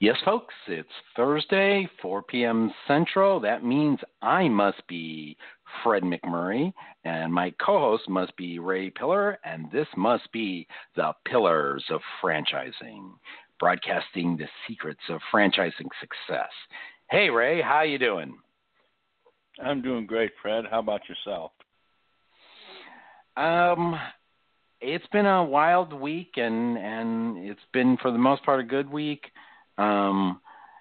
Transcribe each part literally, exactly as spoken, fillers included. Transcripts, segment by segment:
Yes, folks, it's Thursday, four p.m. Central. That means I must be Fred McMurray, and my co-host must be Ray Pillar, and this must be the Pillars of Franchising, broadcasting the secrets of franchising success. Hey, Ray, how you doing? I'm doing great, Fred. How about yourself? Um, it's been a wild week, and, and it's been, for the most part, a good week. Um,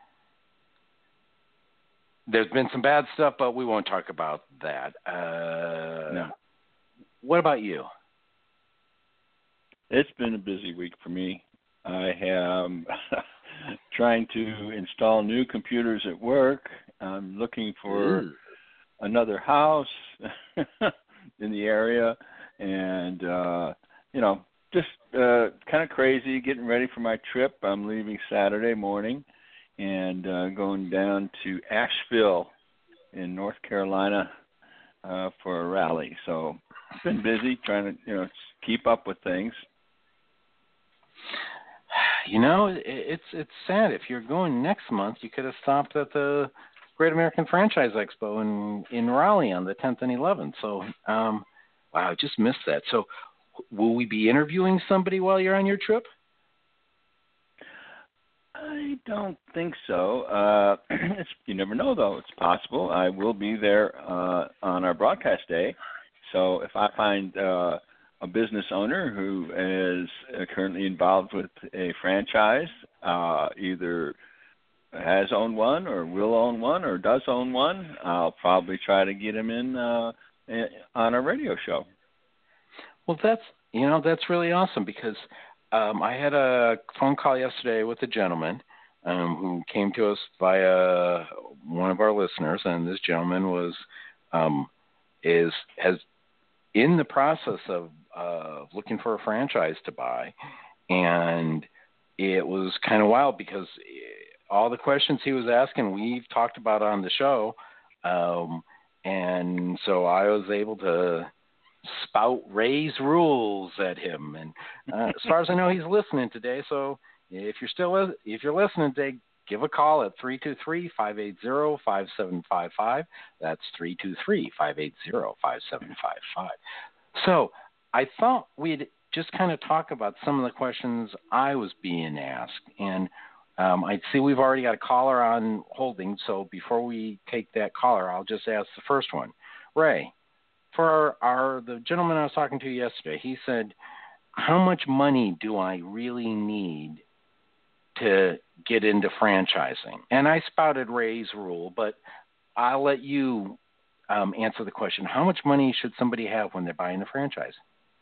there's been some bad stuff, but we won't talk about that. Uh, no. What about you? It's been a busy week for me. I am trying to install new computers at work. I'm looking for Ooh. another house in the area, and, uh, you know, just uh, kind of crazy, getting ready for my trip. I'm leaving Saturday morning and uh, going down to Asheville in North Carolina uh, for a rally. So I've been busy trying to, you know, keep up with things. You know, it's it's sad. If you're going next month, you could have stopped at the Great American Franchise Expo in, in Raleigh on the tenth and eleventh. So, um, wow, I just missed that. So, will we be interviewing somebody while you're on your trip? I don't think so. Uh, it's, you never know, though. It's possible. I will be there uh, on our broadcast day. So if I find uh, a business owner who is uh, currently involved with a franchise, uh, either has owned one or will own one or does own one, I'll probably try to get him in uh, on a radio show. Well, that's, you know, that's really awesome because um, I had a phone call yesterday with a gentleman um, who came to us via one of our listeners, and this gentleman was um, is has in the process of uh, looking for a franchise to buy, and it was kind of wild because all the questions he was asking we've talked about on the show, um, and so I was able to spout Ray's rules at him, and uh, as far as I know, he's listening today. So if you're still if you're listening today, give a call at three two three, five eight zero, five seven five five. That's three two three, five eight zero, five seven five five. So I thought we'd just kind of talk about some of the questions I was being asked, and um, I see we've already got a caller on holding. So before we take that caller, I'll just ask the first one, Ray. For our, our the gentleman I was talking to yesterday, he said, how much money do I really need to get into franchising? And I spouted Ray's rule, but I'll let you um, answer the question. How much money should somebody have when they're buying a franchise?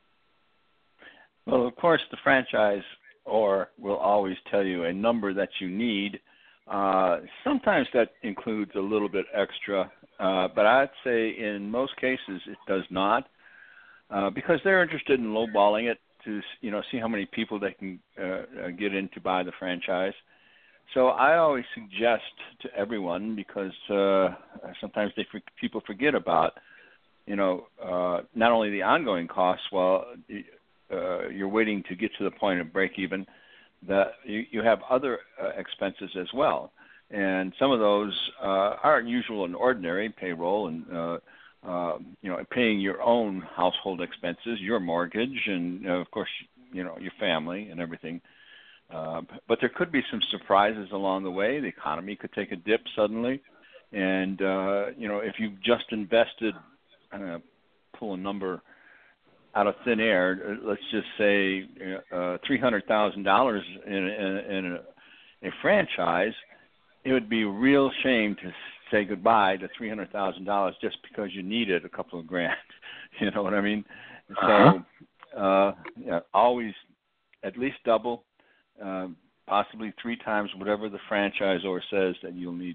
Well, of course, the franchise or will always tell you a number that you need. Uh, sometimes that includes a little bit extra. Uh, but I'd say in most cases it does not, uh, because they're interested in lowballing it to, you know, see how many people they can uh, get in to buy the franchise. So I always suggest to everyone, because uh, sometimes they people forget about, you know, uh, not only the ongoing costs while uh, you're waiting to get to the point of break even, that you, you have other uh, expenses as well. And some of those uh, aren't usual and ordinary, payroll and, uh, uh, you know, paying your own household expenses, your mortgage, and, uh, of course, you know, your family and everything. Uh, but there could be some surprises along the way. The economy could take a dip suddenly. And, uh, you know, if you've just invested, I'm going to pull a number out of thin air, let's just say uh, three hundred thousand dollars in, in, in a, a franchise, it would be a real shame to say goodbye to three hundred thousand dollars just because you needed a couple of grand. You know what I mean? Uh-huh. So uh, yeah, always at least double, uh, possibly three times whatever the franchisor says that you'll need.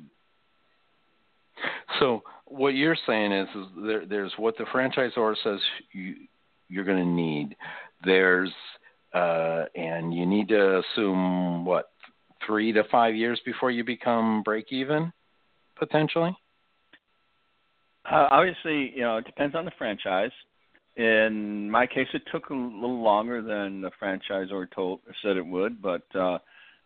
So what you're saying is, is there, there's what the franchisor says you, you're going to need. There's uh, and you need to assume what, three to five years before you become break even, potentially? Uh, obviously, you know, it depends on the franchise. In my case, it took a little longer than the franchisor told said it would, but uh,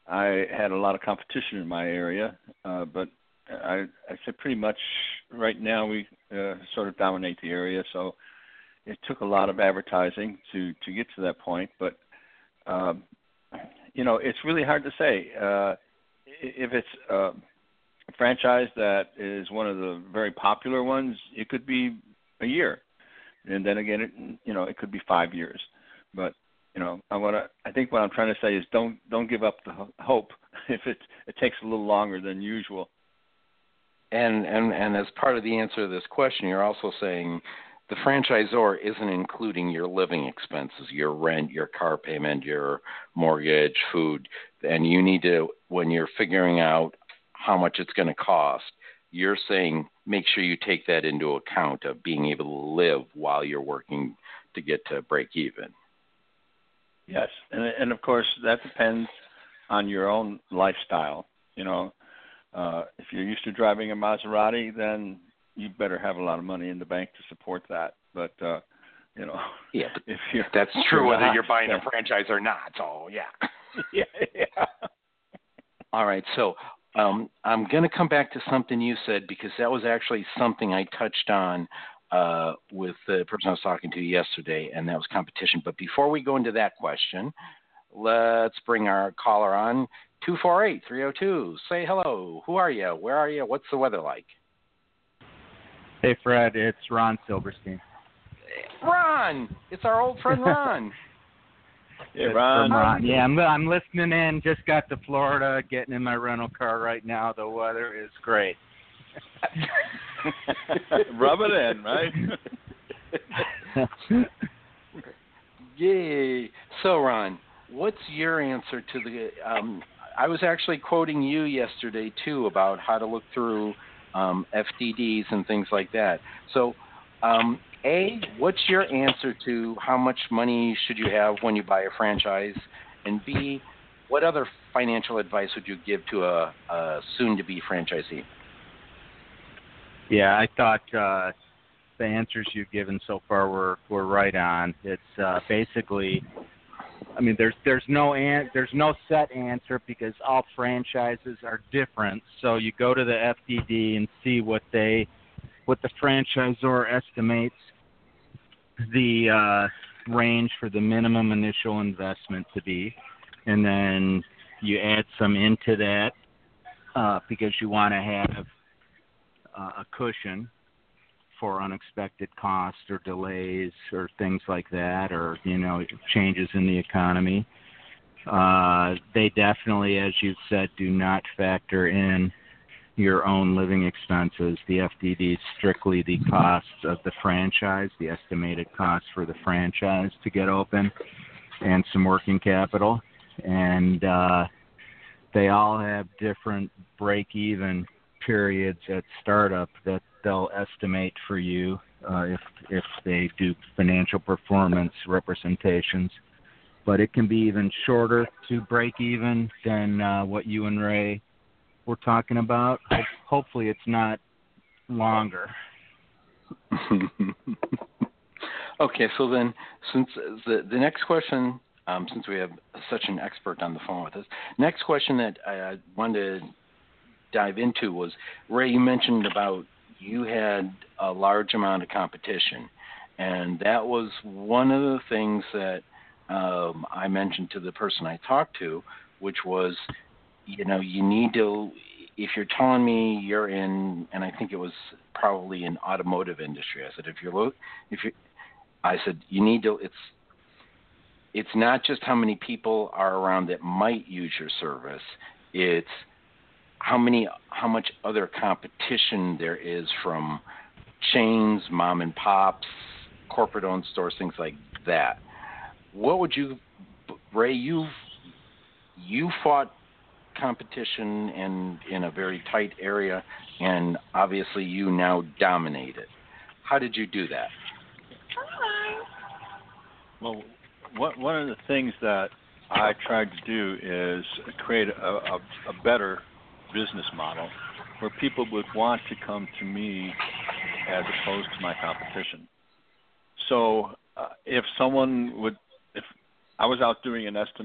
I had a lot of competition in my area, uh, but I, I say pretty much right now we uh, sort of dominate the area. So it took a lot of advertising to, to get to that point. But, um, you know, it's really hard to say. Uh, if it's uh, a franchise that is one of the very popular ones, it could be a year. And then again, it, you know, it could be five years. But you know, I want to. I think what I'm trying to say is don't don't give up the hope if it it takes a little longer than usual. And and and as part of the answer to this question, you're also saying the franchisor isn't including your living expenses, your rent, your car payment, your mortgage, food, and you need to, when you're figuring out how much it's going to cost, you're saying make sure you take that into account of being able to live while you're working to get to break even. Yes, and and of course that depends on your own lifestyle. You know, uh, if you're used to driving a Maserati, then you better have a lot of money in the bank to support that. But uh, you know, yeah, if you're, that's true you're whether not, you're buying yeah. a franchise or not. So yeah, yeah, yeah. All right, so um, I'm going to come back to something you said because that was actually something I touched on uh, with the person I was talking to yesterday, and that was competition. But before we go into that question, let's bring our caller on, two four eight, three oh two. Say hello. Who are you? Where are you? What's the weather like? Hey, Fred. It's Ron Silverstein. Ron! It's our old friend Ron. Hey, Ron. Ron. Yeah, I'm, I'm listening in. Just got to Florida, getting in my rental car right now. The weather is great. Rub it in, right? Yay. So, Ron, what's your answer to the um, – I was actually quoting you yesterday, too, about how to look through um, F D Ds and things like that. So, um, A, what's your answer to how much money should you have when you buy a franchise? And B, what other financial advice would you give to a, a soon-to-be franchisee? Yeah, I thought uh, the answers you've given so far were, were right on. It's uh, basically, I mean, there's there's no an, there's no set answer because all franchises are different. So you go to the F D D and see what they what the franchisor estimates the uh, range for the minimum initial investment to be, and then you add some into that uh, because you want to have uh, a cushion for unexpected costs or delays or things like that, or, you know, changes in the economy. Uh, they definitely, as you've said, do not factor in your own living expenses. The F D D is strictly the costs of the franchise, the estimated costs for the franchise to get open, and some working capital. And uh, they all have different break-even periods at startup that they'll estimate for you uh, if if they do financial performance representations. But it can be even shorter to break even than uh, what you and Ray were talking about. Ho- hopefully it's not longer. Okay, so then since the, the next question, um, since we have such an expert on the phone with us, next question that I wanted to dive into was, Ray, you mentioned about you had a large amount of competition, and that was one of the things that um, I mentioned to the person I talked to, which was, you know, you need to, if you're telling me you're in, and I think it was probably in automotive industry, I said, if you're, if you, I said, you need to, it's, it's not just how many people are around that might use your service, it's how many, how much other competition there is from chains, mom and pops, corporate-owned stores, things like that. What would you, Ray? You you fought competition and in a very tight area, and obviously you now dominate it. How did you do that? Well, what, one of the things that I tried to do is create a, a, a better business model where people would want to come to me as opposed to my competition. So uh, if someone would, if I was out doing an estimate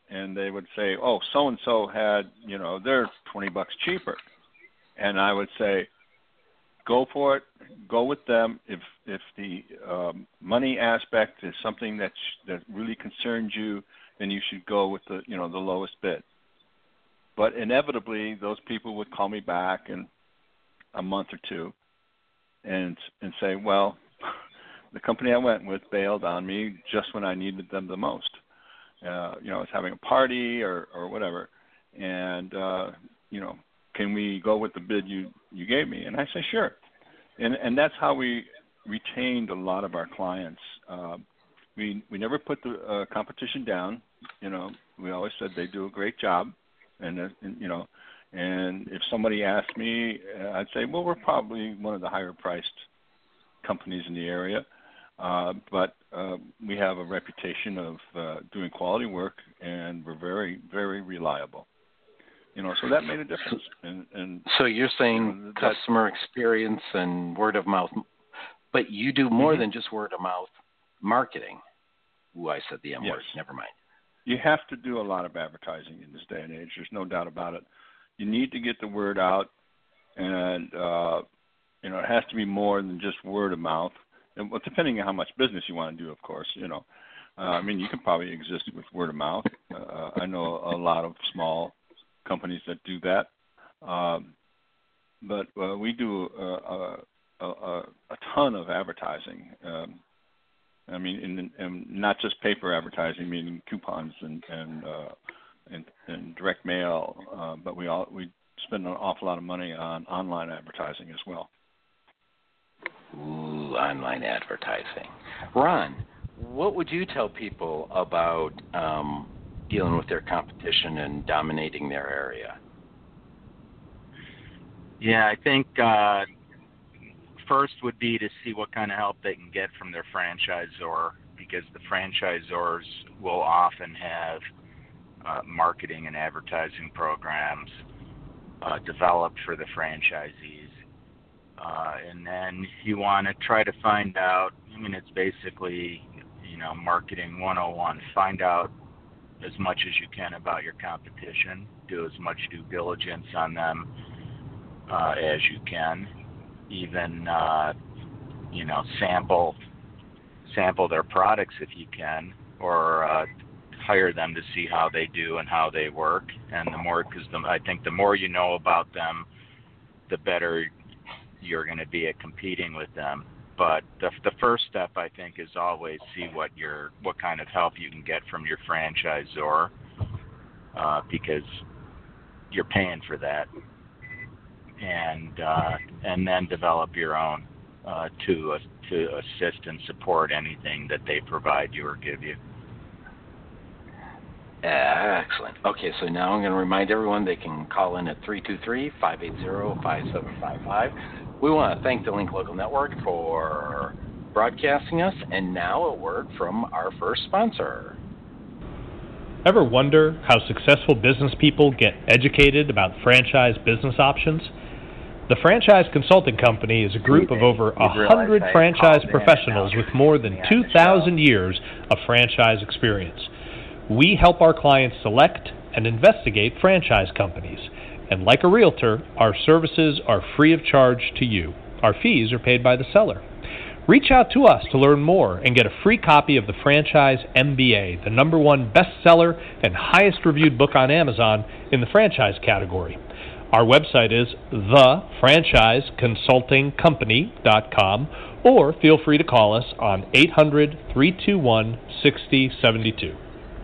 and they would say, "Oh, so and so had, you know, they're twenty bucks cheaper," and I would say, "Go for it. Go with them. If if the um, money aspect is something that sh- that really concerns you, then you should go with the you know the lowest bid." But inevitably, those people would call me back in a month or two, and and say, "Well, the company I went with bailed on me just when I needed them the most. Uh, you know, I was having a party or, or whatever, and uh, you know, can we go with the bid you, you gave me?" And I say, "Sure." And and that's how we retained a lot of our clients. Uh, we we never put the uh, competition down. You know, we always said they do a great job, and, uh, and you know, and if somebody asked me, uh, I'd say, "Well, we're probably one of the higher priced companies in the area." Uh, but uh, we have a reputation of uh, doing quality work, and we're very, very reliable. You know, so that made a difference. And, and so you're saying you know, customer experience and word of mouth, but you do more mm-hmm. than just word of mouth marketing. Ooh, I said the M yes. word. Never mind. You have to do a lot of advertising in this day and age. There's no doubt about it. You need to get the word out, and uh, you know, it has to be more than just word of mouth. And well, depending on how much business you want to do, of course, you know. Uh, I mean, you can probably exist with word of mouth. Uh, I know a lot of small companies that do that. Um, but uh, we do a, a, a, a ton of advertising. Um, I mean, in, in not just paper advertising, meaning coupons and and, uh, and, and direct mail, uh, but we all we spend an awful lot of money on online advertising as well. Ooh, online advertising. Ron, what would you tell people about um, dealing with their competition and dominating their area? Yeah, I think uh, first would be to see what kind of help they can get from their franchisor, because the franchisors will often have uh, marketing and advertising programs uh, developed for the franchisees. Uh, and then you want to try to find out, I mean, it's basically, you know, marketing one oh one. Find out as much as you can about your competition. Do as much due diligence on them uh, as you can. Even, uh, you know, sample sample their products if you can, or uh, hire them to see how they do and how they work. And the more, because I think the more you know about them, the better you're going to be at competing with them. But the the first step, I think, is always see what your what kind of help you can get from your franchisor, uh, because you're paying for that, and uh, and then develop your own uh, to uh, to assist and support anything that they provide you or give you. Excellent. Okay, so now I'm going to remind everyone they can call in at three two three, five eight zero, five seven five five. We want to thank the Link Local Network for broadcasting us, and now a word from our first sponsor. Ever wonder how successful business people get educated about franchise business options? The Franchise Consulting Company is a group of over one hundred franchise professionals with more than two thousand years of franchise experience. We help our clients select and investigate franchise companies. And like a realtor, our services are free of charge to you. Our fees are paid by the seller. Reach out to us to learn more and get a free copy of the Franchise M B A, the number one bestseller and highest reviewed book on Amazon in the franchise category. Our website is the franchise consulting company dot com, or feel free to call us on eight hundred, three two one, six zero seven two.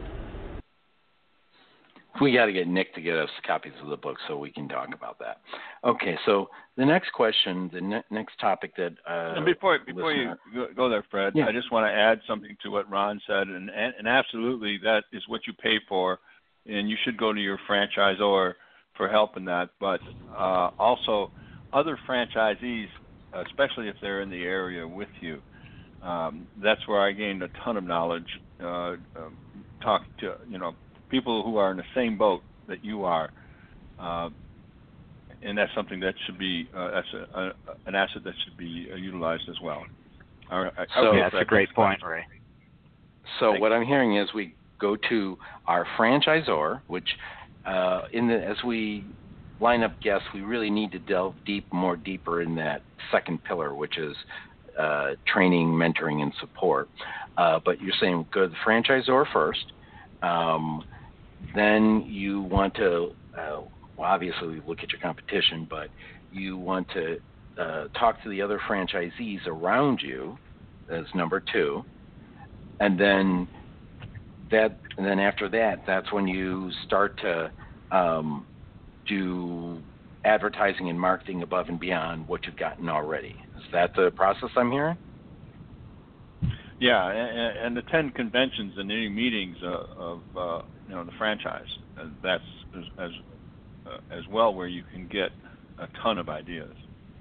We got to get Nick to get us copies of the book so we can talk about that. Okay, so the next question, the ne- next topic that uh, and before before listener, you go there, Fred, yeah. I just want to add something to what Ron said, and and absolutely that is what you pay for, and you should go to your franchisor for help in that. But uh, also, other franchisees, especially if they're in the area with you, um, that's where I gained a ton of knowledge. Uh, um, talk to you know. people who are in the same boat that you are, uh, and that's something that should be uh, that's a, a, an asset that should be uh, utilized as well. Right. So okay, that's a great point, Ray. So Thanks. What I'm hearing is we go to our franchisor, which uh, in the as we line up guests, we really need to delve deep, more deeper in that second pillar, which is uh, training, mentoring, and support. Uh, but you're saying go to the franchisor first. Um, then you want to, uh, well, obviously look at your competition, but you want to uh, talk to the other franchisees around you as number two. And then that, and then after that, that's when you start to um, do advertising and marketing above and beyond what you've gotten already. Is that the process I'm hearing? Yeah, and, and the ten conventions and any meetings uh, of uh, you know the franchise. Uh, that's as as, uh, as well where you can get a ton of ideas.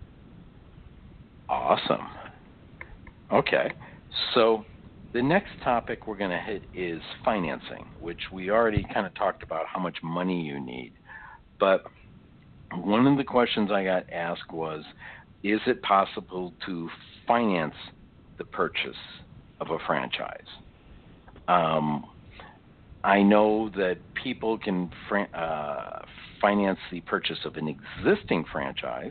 Awesome. Okay, so the next topic we're going to hit is financing, which we already kind of talked about how much money you need. But one of the questions I got asked was, is it possible to finance the purchase of a franchise? Um, I know that people can fran- uh, finance the purchase of an existing franchise,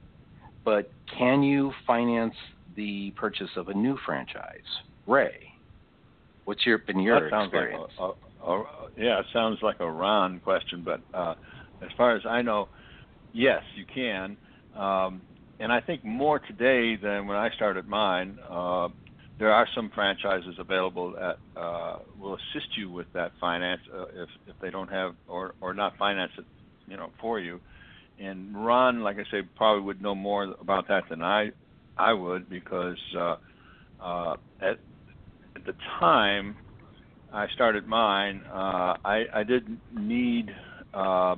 but can you finance the purchase of a new franchise? Ray, what's your been your that sounds experience? Like a, a, a, yeah, it sounds like a Ron question, but uh, as far as I know, yes, you can. Um, and I think more today than when I started mine. Uh, there are some franchises available that uh, will assist you with that finance uh, if if they don't have or or not finance it, you know, for you. And Ron, like I say, probably would know more about that than I I would because uh, uh, at at the time I started mine, uh, I I didn't need. Uh,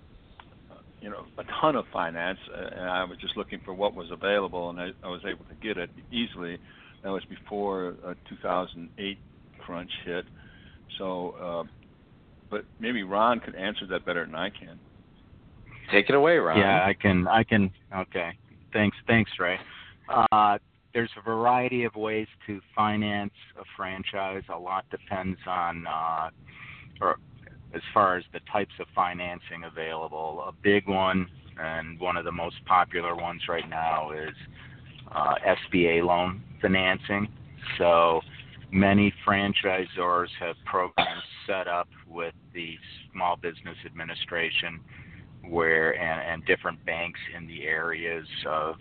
you know, a ton of finance, uh, and I was just looking for what was available, and I, I was able to get it easily. That was before uh, two thousand eight crunch hit. So, uh, but maybe Ron could answer that better than I can. Take it away, Ron. Yeah, I can. I can. Okay. Thanks. Thanks, Ray. Uh, there's a variety of ways to finance a franchise. A lot depends on, uh, or as far as the types of financing available. A big one, and one of the most popular ones right now, is uh, S B A loan financing. So many franchisors have programs set up with the Small Business Administration where and, and different banks in the areas of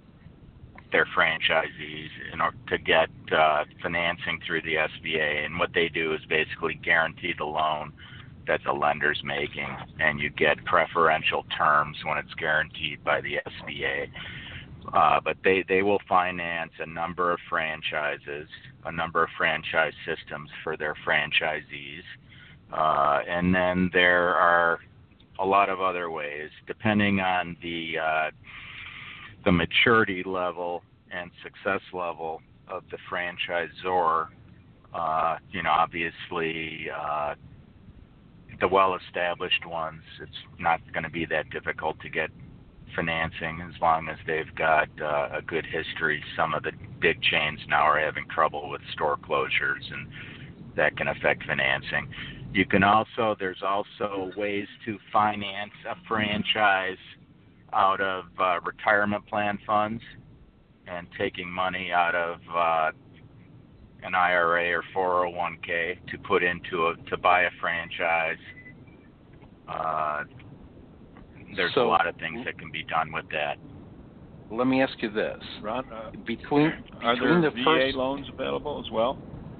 their franchisees in order to get uh, financing through the S B A. And what they do is basically guarantee the loan that the lender's making, and you get preferential terms when it's guaranteed by the S B A. Uh, but they, they will finance a number of franchises, a number of franchise systems for their franchisees. Uh, and then there are a lot of other ways, depending on the uh, the maturity level and success level of the franchisor. Uh, you know, obviously, uh, the well-established ones, it's not going to be that difficult to get financing as long as they've got uh, a good history. Some of the big chains now are having trouble with store closures, and that can affect financing. You can also, there's also ways to finance a franchise out of uh, retirement plan funds and taking money out of uh, an I R A or four oh one k to put into a, to buy a franchise. Uh, there's so, a lot of things that can be done with that. Let me ask you this. Ron, uh, between, are between there the V A first, loans available as well?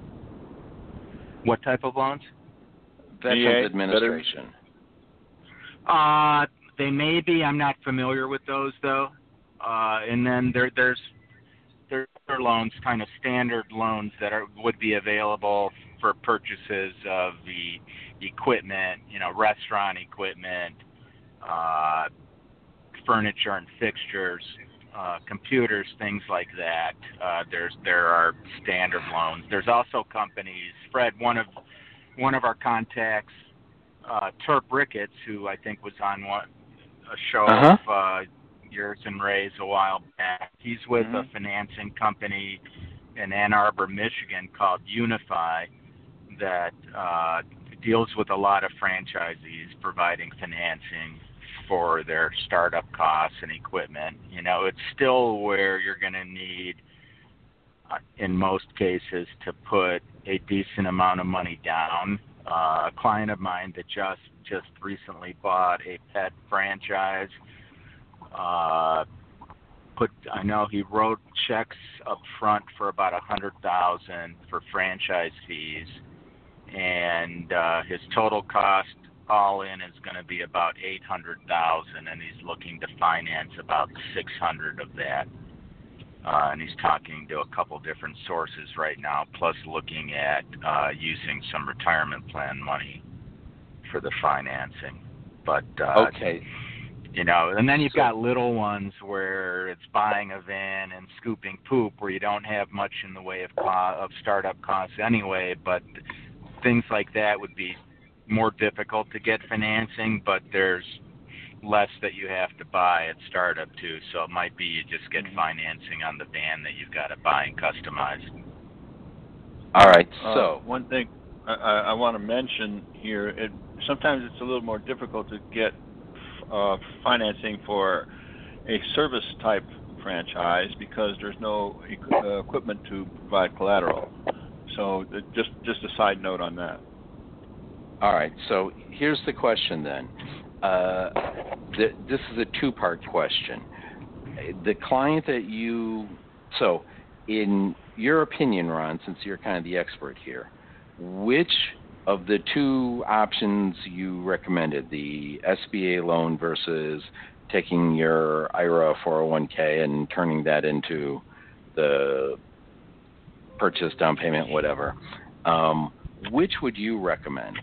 What type of loans? Veterans V A, Administration. Uh, they may be. I'm not familiar with those, though. Uh, and then there, there's there are loans, kind of standard loans that are would be available for purchases of the equipment, you know, restaurant equipment, uh, furniture and fixtures, uh, computers, things like that. Uh, there's there are standard loans. There's also companies. Fred, one of one of our contacts, uh, Turp Ricketts, who I think was on one a show uh-huh. of uh, yours and Ray's a while back. He's with mm-hmm. a financing company in Ann Arbor, Michigan called Unify that uh, deals with a lot of franchisees providing financing for their startup costs and equipment. You know, it's still where you're going to need, uh, in most cases, to put a decent amount of money down. Uh, a client of mine that just just recently bought a pet franchise, uh, put I know he wrote checks up front for about a hundred thousand for franchise fees, and uh, his total cost all in is going to be about eight hundred thousand, and he's looking to finance about six hundred of that. Uh, and he's talking to a couple different sources right now, plus looking at uh, using some retirement plan money for the financing. But uh, okay, you know, and then you've so, got little ones where it's buying a van and scooping poop, where you don't have much in the way of co- of startup costs anyway. But things like that would be more difficult to get financing, but there's less that you have to buy at startup too. So it might be you just get financing on the van that you've got to buy and customize. All right. Uh, so one thing I, I want to mention here: it sometimes it's a little more difficult to get uh, financing for a service type franchise because there's no uh, equipment to provide collateral. So uh, just just a side note on that. All right. So here's the question then. Uh, th- this is a two-part question. The client that you, so in your opinion, Ron, since you're kind of the expert here, which of the two options you recommended, the S B A loan versus taking your I R A four oh one k and turning that into the purchase, down payment, whatever, um, which would you recommend?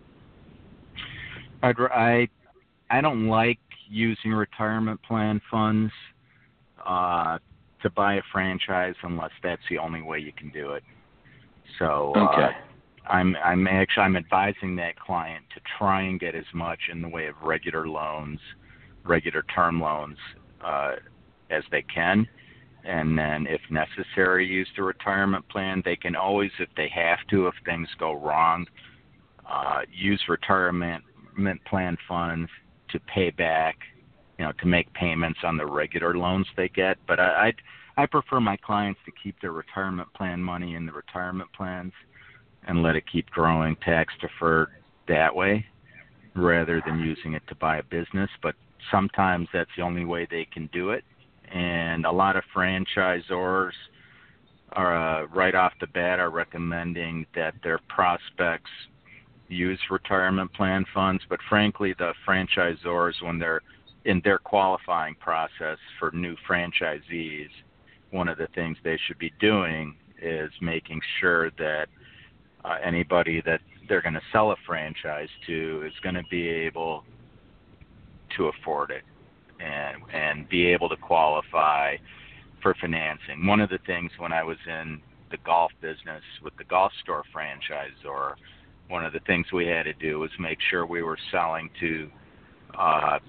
I'd, I I don't like using retirement plan funds uh, to buy a franchise unless that's the only way you can do it. So okay. uh, I'm I'm actually I'm advising that client to try and get as much in the way of regular loans, regular term loans uh, as they can, and then if necessary, use the retirement plan. They can always, if they have to, if things go wrong, uh, use retirement plan funds to pay back, you know, to make payments on the regular loans they get. But I I, I prefer my clients to keep their retirement plan money in the retirement plans and let it keep growing tax deferred that way rather than using it to buy a business. But sometimes that's the only way they can do it. And a lot of franchisors are uh, right off the bat are recommending that their prospects use retirement plan funds, but frankly, the franchisors, when they're in their qualifying process for new franchisees, one of the things they should be doing is making sure that uh, anybody that they're going to sell a franchise to is going to be able to afford it and and be able to qualify for financing. One of the things when I was in the golf business with the golf store franchisor, one of the things we had to do was make sure we were selling to uh,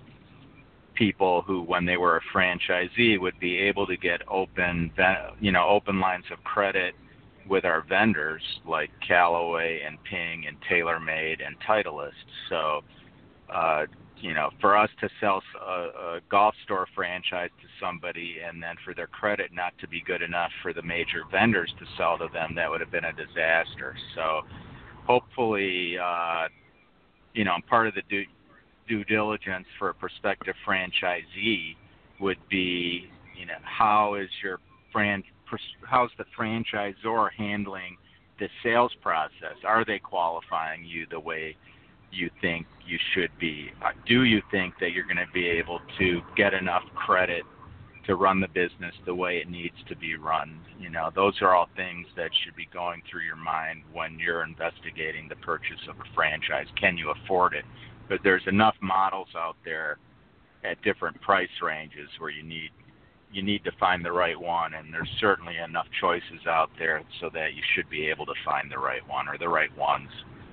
people who, when they were a franchisee, would be able to get open, you know, open lines of credit with our vendors like Callaway and Ping and TaylorMade and Titleist. So, uh, you know, for us to sell a, a golf store franchise to somebody and then for their credit not to be good enough for the major vendors to sell to them, that would have been a disaster. So, hopefully, uh, you know, part of the due, due diligence for a prospective franchisee would be, you know, how is your fran- how's the franchisor handling the sales process? Are they qualifying you the way you think you should be? Uh, do you think that you're going to be able to get enough credit to run the business the way it needs to be run? You know, those are all things that should be going through your mind when you're investigating the purchase of a franchise. Can you afford it? But there's enough models out there at different price ranges where you need you need to find the right one, and there's certainly enough choices out there so that you should be able to find the right one or the right ones.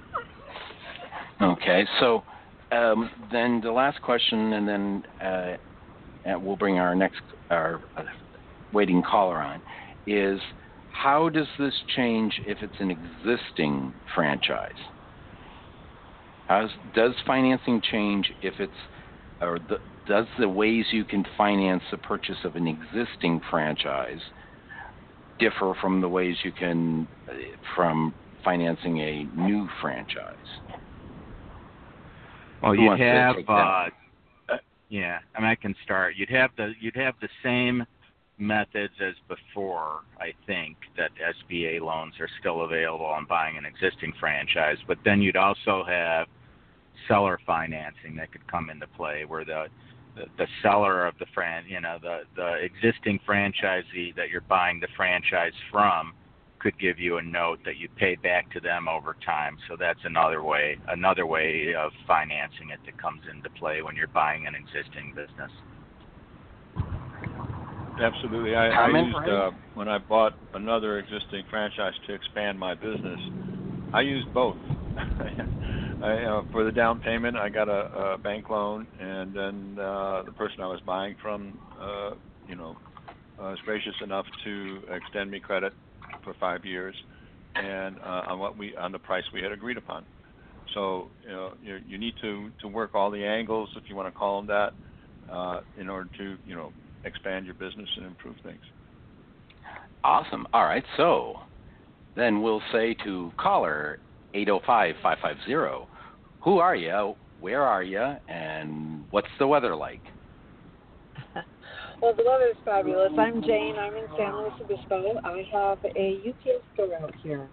Okay, so um, then the last question, and then uh, and we'll bring our next our uh, waiting caller on, is how does this change if it's an existing franchise? How's, does financing change if it's, or the, does the ways you can finance the purchase of an existing franchise differ from the ways you can, from financing a new franchise? Well, Who you'd have, uh, yeah, I mean, I can start. You'd have the you'd have the same methods as before. I think that S B A loans are still available on buying an existing franchise, but then you'd also have seller financing that could come into play, where the the, the seller of the fran, you know, the the existing franchisee that you're buying the franchise from could give you a note that you pay back to them over time. So that's another way another way of financing it that comes into play when you're buying an existing business. Absolutely. I, I used uh, when I bought another existing franchise to expand my business, I used both. I, uh, for the down payment, I got a, a bank loan, and then uh, the person I was buying from, uh, you know, uh, was gracious enough to extend me credit for five years, and uh, on what we on the price we had agreed upon. So you know you, you need to, to work all the angles, if you want to call them that, uh, in order to you know expand your business and improve things. Awesome. All right. So then we'll say to caller eight oh five, five five zero, who are you? Where are you? And what's the weather like? Well, the weather is fabulous. I'm Jane. I'm in San Luis Obispo. I have a U P S store out here.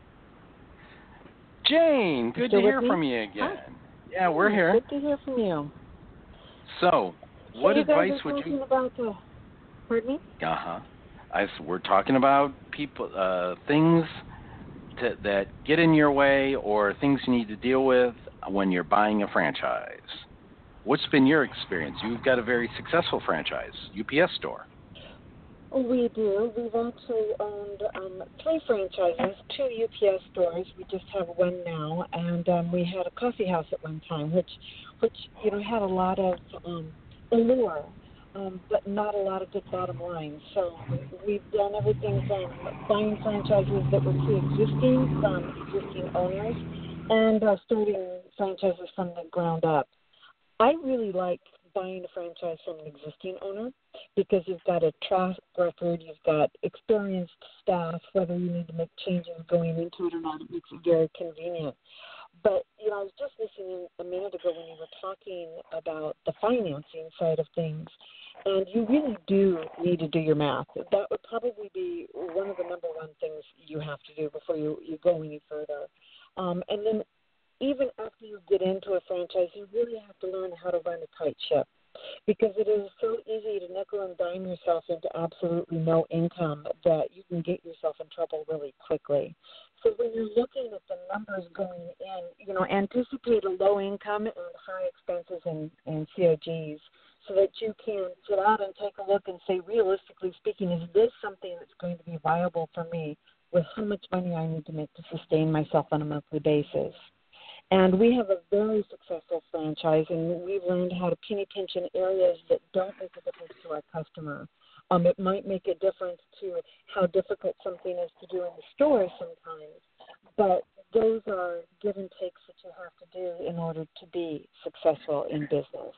Jane, good to hear from you again. Hi. Yeah, we're here. Good to hear from you. So, what so advice you would you? About the, pardon me? Uh huh. I, we're talking about people, uh, things to, that get in your way, or things you need to deal with when you're buying a franchise. What's been your experience? You've got a very successful franchise, U P S store. We do. We've actually owned um, three franchises, two U P S stores. We just have one now, and um, we had a coffee house at one time, which, which you know, had a lot of um, allure, um, but not a lot of good bottom line. So we've done everything from buying franchises that were pre-existing from existing owners, and uh, starting franchises from the ground up. I really like buying a franchise from an existing owner because you've got a track record, you've got experienced staff, whether you need to make changes going into it or not, it makes it very convenient. But, you know, I was just listening a minute ago when you were talking about the financing side of things, and you really do need to do your math. That would probably be one of the number one things you have to do before you, you go any further. Um, and then even after you get into a franchise, you really have to learn how to run a tight ship, because it is so easy to nickel and dime yourself into absolutely no income that you can get yourself in trouble really quickly. So when you're looking at the numbers going in, you know, anticipate a low income and high expenses and, and C O Gs so that you can sit out and take a look and say, realistically speaking, is this something that's going to be viable for me with how much money I need to make to sustain myself on a monthly basis? And we have a very successful franchise, and we've learned how to penny pinch in areas that don't make a difference to our customer. Um, it might make a difference to how difficult something is to do in the store sometimes, but those are give and takes that you have to do in order to be successful in business.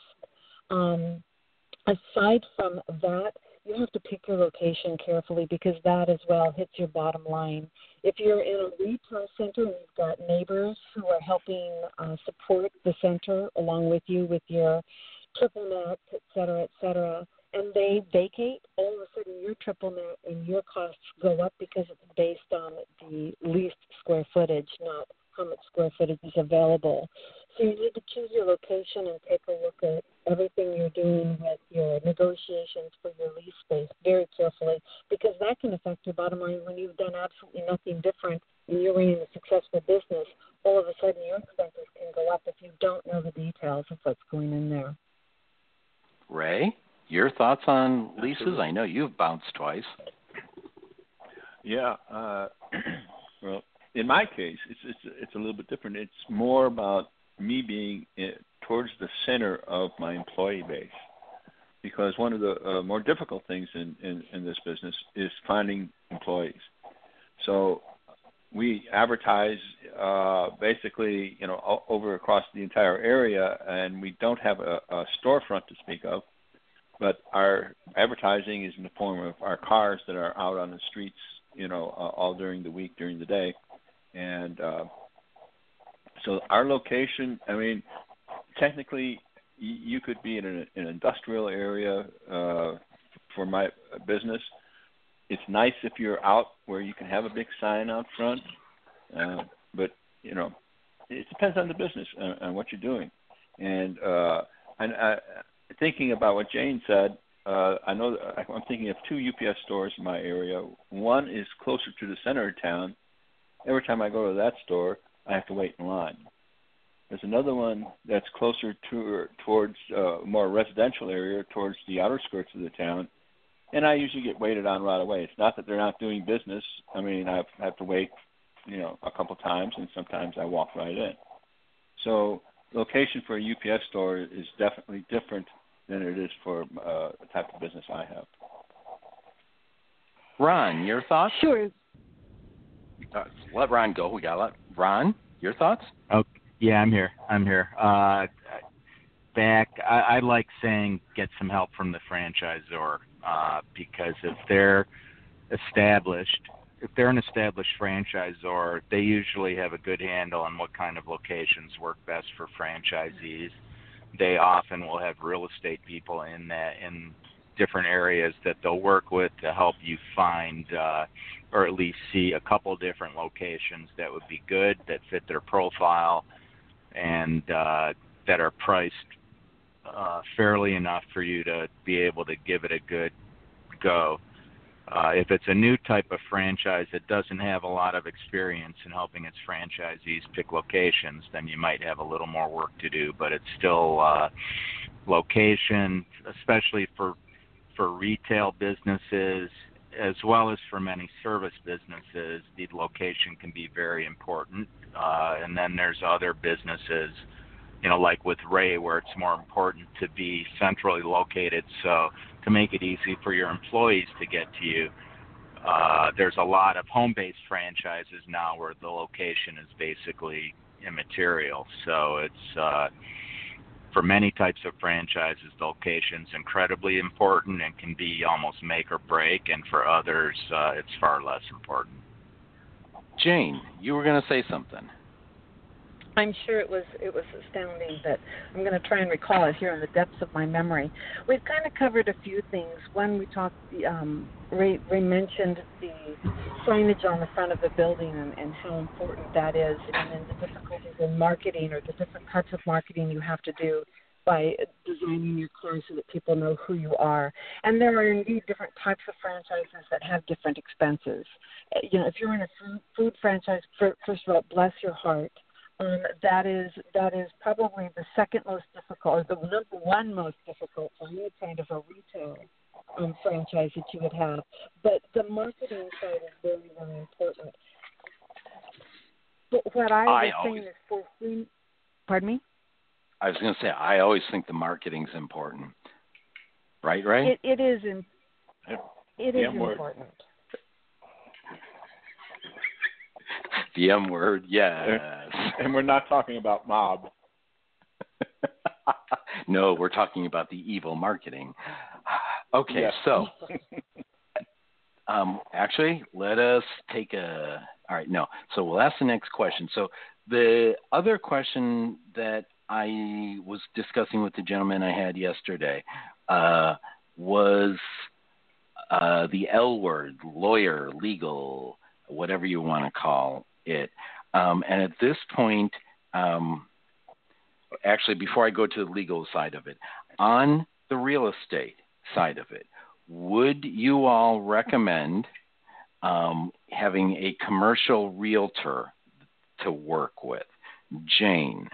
Um, aside from that, you have to pick your location carefully, because that as well hits your bottom line. If you're in a retail center and you've got neighbors who are helping uh, support the center along with you with your triple net, et cetera, et cetera, and they vacate, all of a sudden your triple net and your costs go up because it's based on the least square footage, not how much square footage is available. So you need to choose your location and take a look at everything you're doing with your negotiations for your lease space very carefully, because that can affect your bottom line when you've done absolutely nothing different and you're running a successful business. All of a sudden your expenses can go up if you don't know the details of what's going in there. Ray, your thoughts on leases? I know you've bounced twice. Yeah. Uh, well, in my case, it's, it's it's a little bit different. It's more about me being in, towards the center of my employee base, because one of the uh, more difficult things in, in, in this business is finding employees. So we advertise uh, basically, you know, o- over across the entire area, and we don't have a, a storefront to speak of. But our advertising is in the form of our cars that are out on the streets, you know, uh, all during the week, during the day. And uh, so our location, I mean, technically y- you could be in an, an industrial area uh, for my business. It's nice if you're out where you can have a big sign out front. Uh, but, you know, it depends on the business and, and what you're doing. And, uh, and I, thinking about what Jane said, uh, I know that I'm thinking of two U P S stores in my area. One is closer to the center of town. Every time I go to that store, I have to wait in line. There's another one that's closer to towards uh, a more residential area, towards the outer skirts of the town, and I usually get waited on right away. It's not that they're not doing business. I mean, I have to wait, you know, a couple times, and sometimes I walk right in. So location for a U P S store is definitely different than it is for uh, the type of business I have. Ron, your thoughts? Sure. Uh, let Ron go. We got let Ron. Your thoughts? Oh, yeah, I'm here. I'm here. Uh, back, I, I like saying get some help from the franchisor uh, because if they're established, if they're an established franchisor, they usually have a good handle on what kind of locations work best for franchisees. They often will have real estate people in that in different areas that they'll work with to help you find uh, or at least see a couple different locations that would be good, that fit their profile, and uh, that are priced uh, fairly enough for you to be able to give it a good go. Uh, if it's a new type of franchise that doesn't have a lot of experience in helping its franchisees pick locations, then you might have a little more work to do. But it's still uh, location, especially for for retail businesses, as well as for many service businesses, the location can be very important. Uh, and then there's other businesses, you know, like with Ray, where it's more important to be centrally located. So to make it easy for your employees to get to you, uh, there's a lot of home-based franchises now where the location is basically immaterial. So it's, uh, for many types of franchises, the location's incredibly important and can be almost make or break. And for others, uh, it's far less important. Jane, you were going to say something. I'm sure it was it was astounding, but I'm going to try and recall it here in the depths of my memory. We've kind of covered a few things. One, we talked, um, Ray, Ray mentioned the signage on the front of the building and, and how important that is, and then the difficulties in marketing or the different types of marketing you have to do by designing your car so that people know who you are. And there are indeed different types of franchises that have different expenses. You know, if you're in a food franchise, first of all, bless your heart. Um, that is that is probably the second most difficult, or the number one most difficult for any kind of a retail um, franchise that you would have. But the marketing side is very, very important. But what I, I was always, saying is for free, pardon me? I was going to say, I always think the marketing's important. Right, right? It, it is, in, it is important. The M word, yes. And we're not talking about mob. No, we're talking about the evil marketing. Okay, yes. so um, actually, let us take a. All right, no. So we'll ask the next question. So the other question that I was discussing with the gentleman I had yesterday uh, was uh, the L word, lawyer, legal, whatever you want to call it. Um, and at this point, um, actually, before I go to the legal side of it, on the real estate side of it, would you all recommend um, having a commercial realtor to work with? Jane.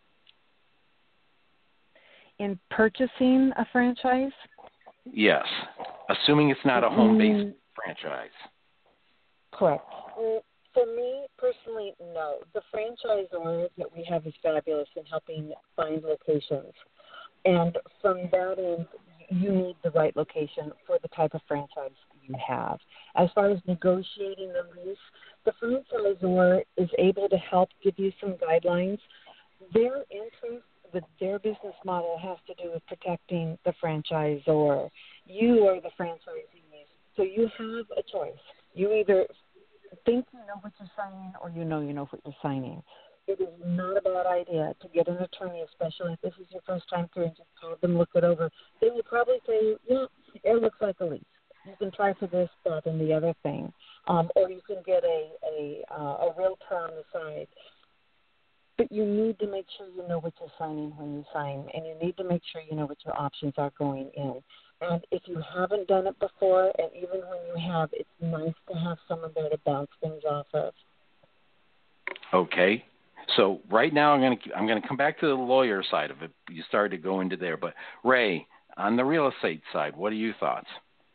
In purchasing a franchise? Yes, assuming it's not a home-based mm. franchise. Correct. For me, personally, no. The franchisor that we have is fabulous in helping find locations. And from that end, you need the right location for the type of franchise you have. As far as negotiating the lease, the franchisor is able to help give you some guidelines. Their interest with their business model has to do with protecting the franchisor. You are the franchisee, so you have a choice. You either think you know what you're signing or you know you know what you're signing. It is not a bad idea to get an attorney, especially if this is your first time through, and just have them look it over. They will probably say, yeah, it looks like a lease. You can try for this, that, and the other thing. Um, or you can get a, a, uh, a realtor on the side. But you need to make sure you know what you're signing when you sign, and you need to make sure you know what your options are going in. And if you haven't done it before, and even when you have, it's nice to have someone there to bounce things off of. Okay. So right now I'm going to I'm going to come back to the lawyer side of it. You started to go into there, but Ray, on the real estate side, what are your thoughts?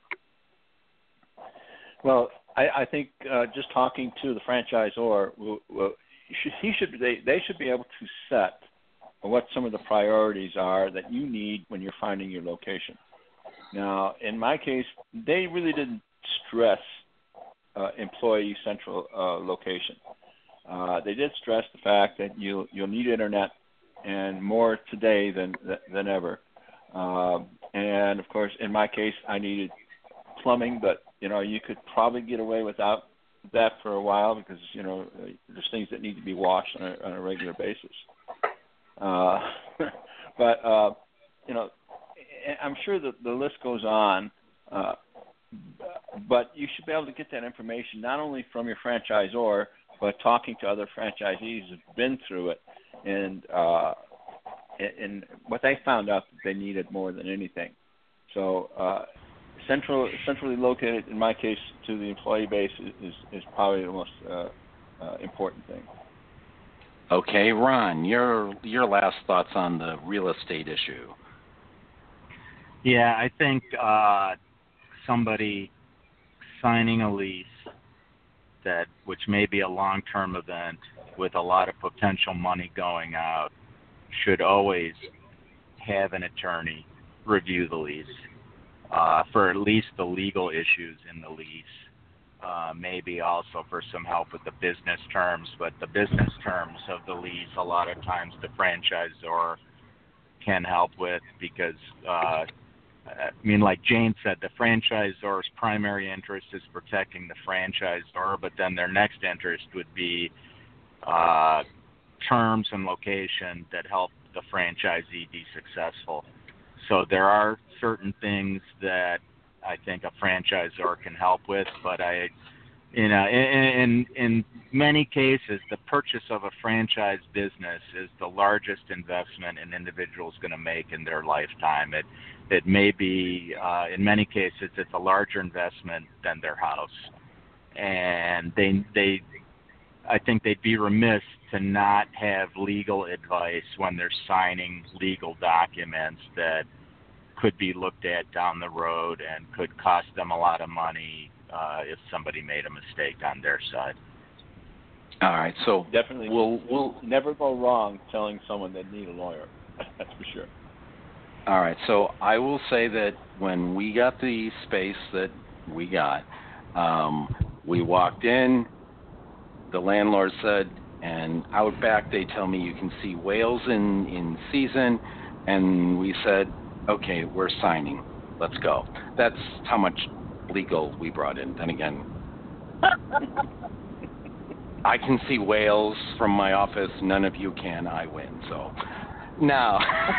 Well, I, I think uh, just talking to the franchisor, will, will, he should they, they should be able to set what some of the priorities are that you need when you're finding your location. Now, in my case, they really didn't stress uh, employee central uh, location. Uh, they did stress the fact that you'll you'll need internet, and more today than than ever. Um, and of course, in my case, I needed plumbing, but you know you could probably get away without that for a while because you know there's things that need to be washed on a, on a regular basis. Uh, but uh, you know, I'm sure that the list goes on. Uh, but you should be able to get that information not only from your franchisor, but talking to other franchisees who've been through it, and uh, and what they found out that they needed more than anything. So uh, central, centrally located, in my case, to the employee base is, is probably the most uh, uh, important thing. Okay, Ron, your your last thoughts on the real estate issue. Yeah, I think uh, somebody signing a lease that which may be a long-term event with a lot of potential money going out should always have an attorney review the lease uh, for at least the legal issues in the lease, uh, maybe also for some help with the business terms, but the business terms of the lease a lot of times the franchisor can help with because uh, I mean, like Jane said, the franchisor's primary interest is protecting the franchisor, but then their next interest would be uh, terms and location that help the franchisee be successful. So there are certain things that I think a franchisor can help with, but I, you know, in, in, in many cases, the purchase of a franchise business is the largest investment an individual is going to make in their lifetime. It It may be, uh, in many cases, it's a larger investment than their house, and they, they, I think they'd be remiss to not have legal advice when they're signing legal documents that could be looked at down the road and could cost them a lot of money uh, if somebody made a mistake on their side. All right, so definitely, we'll we'll never go wrong telling someone they need a lawyer. That's for sure. All right, so I will say that when we got the space that we got, um, we walked in, the landlord said, and out back they tell me you can see whales in, in season, and we said, okay, we're signing, let's go. That's how much legal we brought in. Then again, I can see whales from my office, none of you can, I win, so... Now,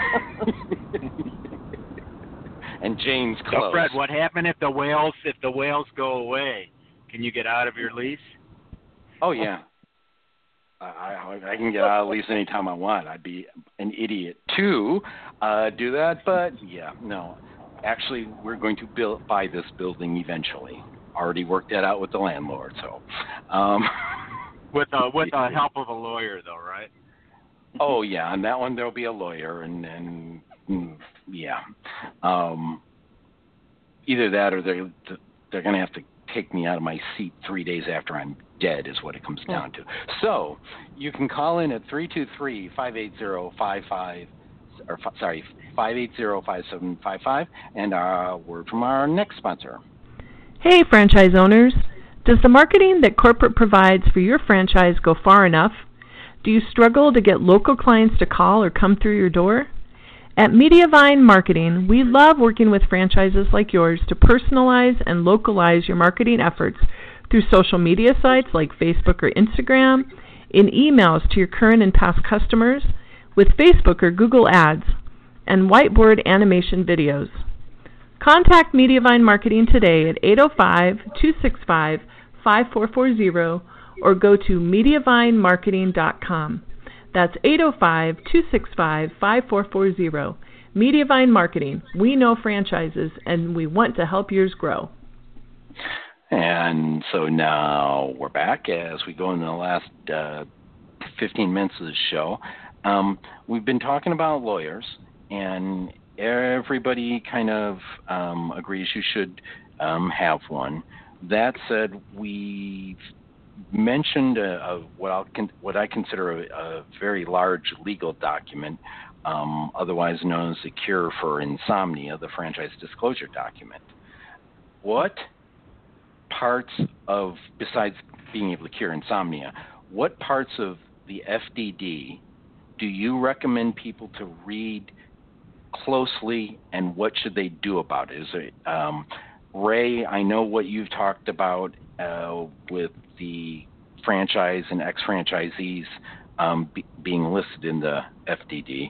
and Jane's close. So Fred, what happened if the whales if the whales go away? Can you get out of your lease? Oh yeah, I, I, I can get out of the lease anytime I want. I'd be an idiot to uh, do that, but yeah, no. Actually, we're going to build buy this building eventually. Already worked that out with the landlord. So, um, with uh, with the help of a lawyer, though, right? Oh yeah, on that one there'll be a lawyer, and and mm, yeah, um, either that or they're they're gonna have to take me out of my seat three days after I'm dead is what it comes down to. So you can call in at three two three, five eight zero, five five or sorry five eight zero, five seven five five, and a word from our next sponsor. Hey, franchise owners. Does the marketing that corporate provides for your franchise go far enough? Do you struggle to get local clients to call or come through your door? At Mediavine Marketing, we love working with franchises like yours to personalize and localize your marketing efforts through social media sites like Facebook or Instagram, in emails to your current and past customers, with Facebook or Google Ads, and whiteboard animation videos. Contact Mediavine Marketing today at eight oh five, two six five, five four four zero or go to mediavine marketing dot com. That's eight oh five, two six five, five four four zero. Mediavine Marketing. We know franchises, and we want to help yours grow. And so now we're back as we go into the last uh, fifteen minutes of the show. Um, we've been talking about lawyers, and everybody kind of um, agrees you should um, have one. That said, we've mentioned a, a, what, I'll con- what I consider a, a very large legal document, um, otherwise known as the Cure for Insomnia, the Franchise Disclosure Document. What parts of, besides being able to cure insomnia, what parts of the F D D do you recommend people to read closely, and what should they do about it? Is it um, Ray, I know what you've talked about uh, with the franchise and ex-franchisees um, be, being listed in the F D D.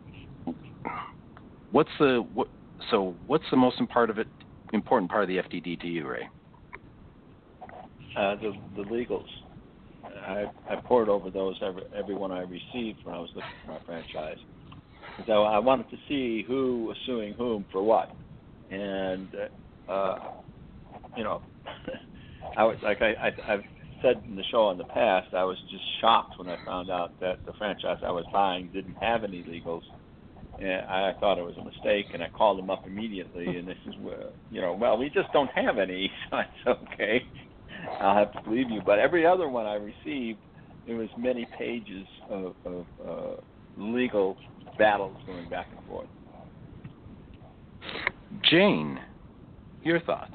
What's the what, so? What's the most important part of it? Important part of the F D D to you, Ray? Uh, the the legals. I I poured over those every every one I received when I was looking for my franchise. So I wanted to see who was suing whom for what, and uh, you know, I was like I, I I've said in the show in the past, I was just shocked when I found out that the franchise I was buying didn't have any legals, and I thought it was a mistake, and I called them up immediately, and they says, well, you know, well, we just don't have any, so it's okay, I'll have to believe you. But every other one I received, there was many pages of, of uh, legal battles going back and forth. Jane, your thoughts?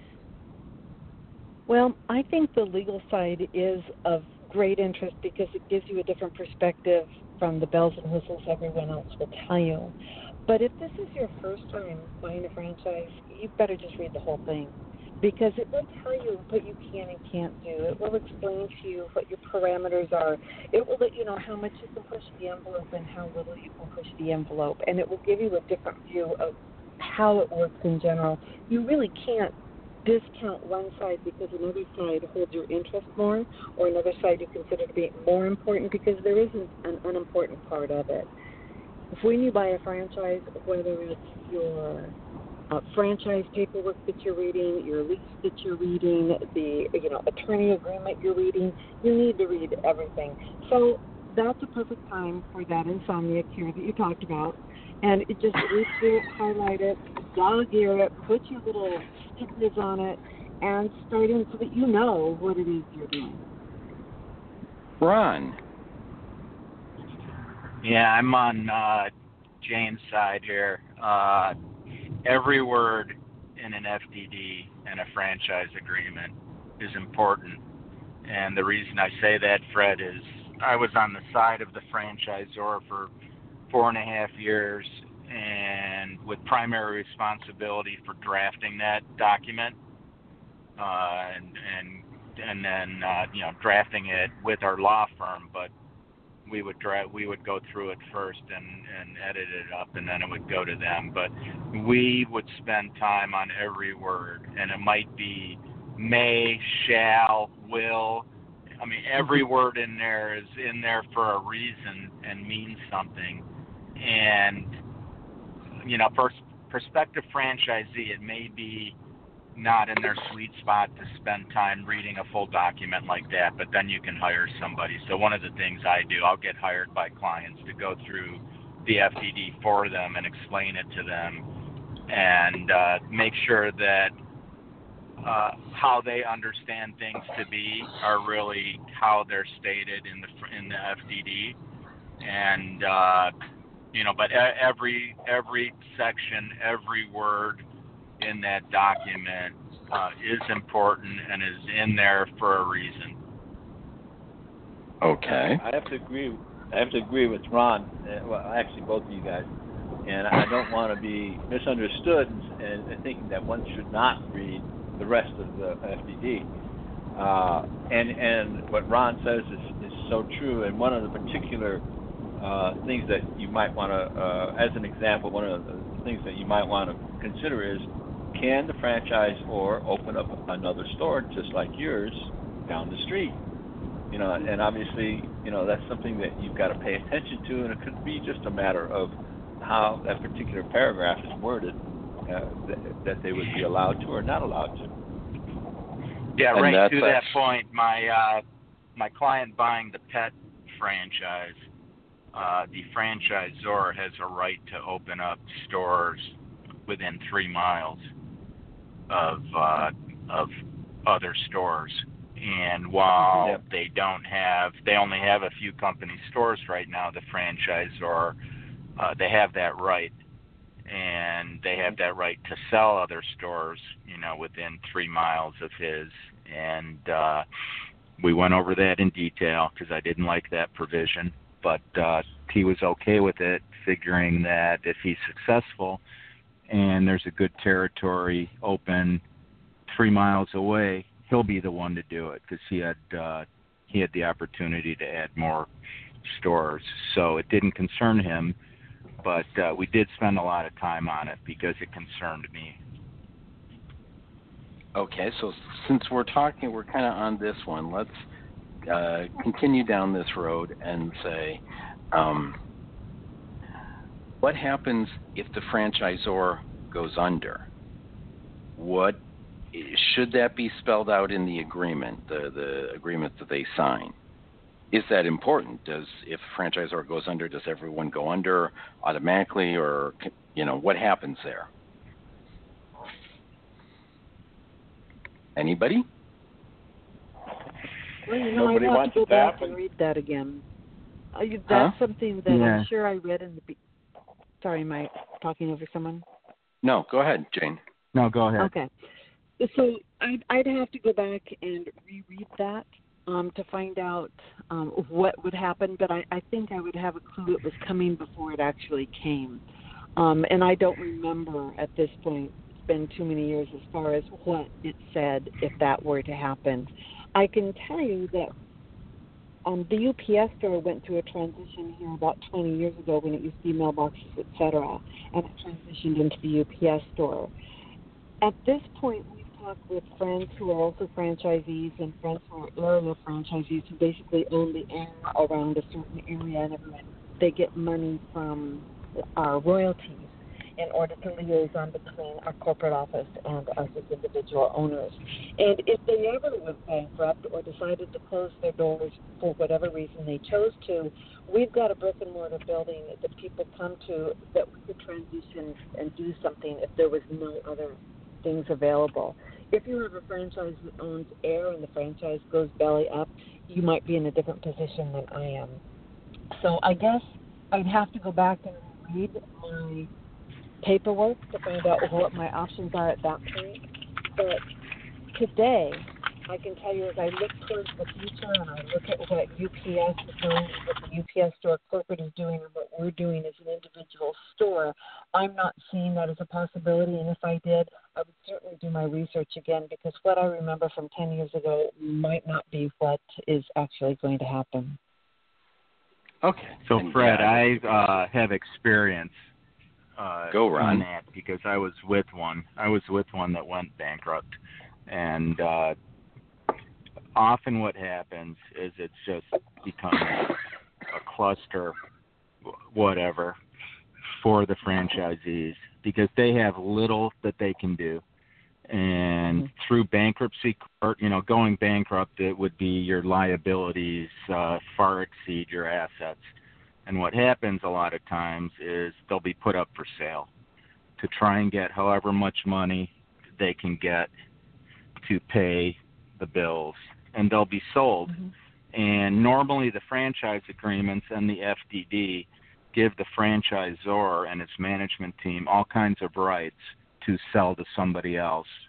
Well, I think the legal side is of great interest because it gives you a different perspective from the bells and whistles everyone else will tell you. But if this is your first time buying a franchise, you better just read the whole thing, because it will tell you what you can and can't do. It will explain to you what your parameters are. It will let you know how much you can push the envelope and how little you can push the envelope. And it will give you a different view of how it works in general. You really can't discount one side because another side holds your interest more, or another side you consider to be more important, because there isn't an unimportant part of it. If when you buy a franchise, whether it's your Uh, franchise paperwork that you're reading, your lease that you're reading, the you know attorney agreement you're reading, you need to read everything. So that's a perfect time for that insomnia cure that you talked about. And it just read through it, highlight it, dog ear it, put your little stickers on it, and start in so that you know what it is you're doing. Ron. Yeah, I'm on uh, Jane's side here. Uh, Every word in an F D D and a franchise agreement is important. And the reason I say that, Fred, is I was on the side of the franchisor for four and a half years and with primary responsibility for drafting that document uh, and, and, and then, uh, you know, drafting it with our law firm. But we would dra- we would go through it first and, and edit it up, and then it would go to them. But we would spend time on every word, and it might be may, shall, will. I mean, every word in there is in there for a reason and means something. And, you know, for prospective franchisee, it may be not in their sweet spot to spend time reading a full document like that, but then you can hire somebody. So one of the things I do, I'll get hired by clients to go through the F D D for them and explain it to them and uh, make sure that uh, how they understand things to be are really how they're stated in the in the F D D. And uh, you know, but every every section, every word in that document uh, is important and is in there for a reason. Okay. I have to agree. I have to agree with Ron. Uh, well, actually, both of you guys. And I don't want to be misunderstood and, and thinking that one should not read the rest of the F D D. Uh, and and what Ron says is, is so true. And one of the particular uh, things that you might want to, uh, as an example, one of the things that you might want to consider is, can the franchisor open up another store just like yours down the street? You know, and obviously, you know, that's something that you've got to pay attention to, and it could be just a matter of how that particular paragraph is worded, uh, that, that they would be allowed to or not allowed to. Yeah, and right to a, that point, my uh, my client buying the pet franchise, uh, the franchisor has a right to open up stores within three miles of uh, of other stores. And while yep. they don't have, they only have a few company stores right now, the franchisor, uh, they have that right. And they have that right to sell other stores, you know, within three miles of his. And uh, we went over that in detail because I didn't like that provision. But uh, he was okay with it, figuring that if he's successful and there's a good territory open three miles away, he'll be the one to do it because he had uh, he had the opportunity to add more stores. So it didn't concern him. But uh, we did spend a lot of time on it because it concerned me. Okay, so since we're talking, we're kind of on this one. Let's uh, continue down this road and say, um, what happens if the franchisor goes under? What should that be spelled out in the agreement, the the agreement that they sign? Is that important? Does if a franchisor goes under, does everyone go under automatically, or you know what happens there? Anybody? Well, you know, Nobody I have wants to go it to back happen. and read that again. Uh, you- that's Huh? something that Yeah. I'm sure I read in the. Be- Sorry, am I talking over someone? No, go ahead, Jane. No, go ahead. Okay. So I'd, I'd have to go back and reread that um, to find out um, what would happen, but I, I think I would have a clue it was coming before it actually came. Um, and I don't remember at this point, it's been too many years as far as what it said if that were to happen. I can tell you that um, the U P S store went through a transition here about twenty years ago when it used to be mailboxes, et cetera, and it transitioned into the U P S store. At this point, we've talked with friends who are also franchisees and friends who are area franchisees who basically own the air around a certain area, and everyone, they get money from our royalties in order to liaison between our corporate office and us as individual owners. And if they ever went bankrupt or decided to close their doors for whatever reason they chose to, we've got a brick and mortar building that people come to that we could transition and do something if there was no other things available. If you have a franchise that owns air and the franchise goes belly up, you might be in a different position than I am. So I guess I'd have to go back and read my paperwork to find out what my options are at that point. But today, I can tell you as I look towards the future and I look at what U P S is doing, what the U P S store corporate is doing, and what we're doing as an individual store, I'm not seeing that as a possibility. And if I did, I would certainly do my research again, because what I remember from ten years ago might not be what is actually going to happen. Okay. So, And Fred, yeah, I uh, have experience uh, Go, Ron. on that because I was with one. I was with one that went bankrupt. And uh, often what happens is it's just becomes a cluster, whatever, for the franchisees because they have little that they can do. And mm-hmm. through bankruptcy court, you know, going bankrupt, it would be your liabilities uh, far exceed your assets. And what happens a lot of times is they'll be put up for sale to try and get however much money they can get to pay the bills, and they'll be sold. Mm-hmm. And normally the franchise agreements and the F D D give the franchisor and its management team all kinds of rights to sell to somebody else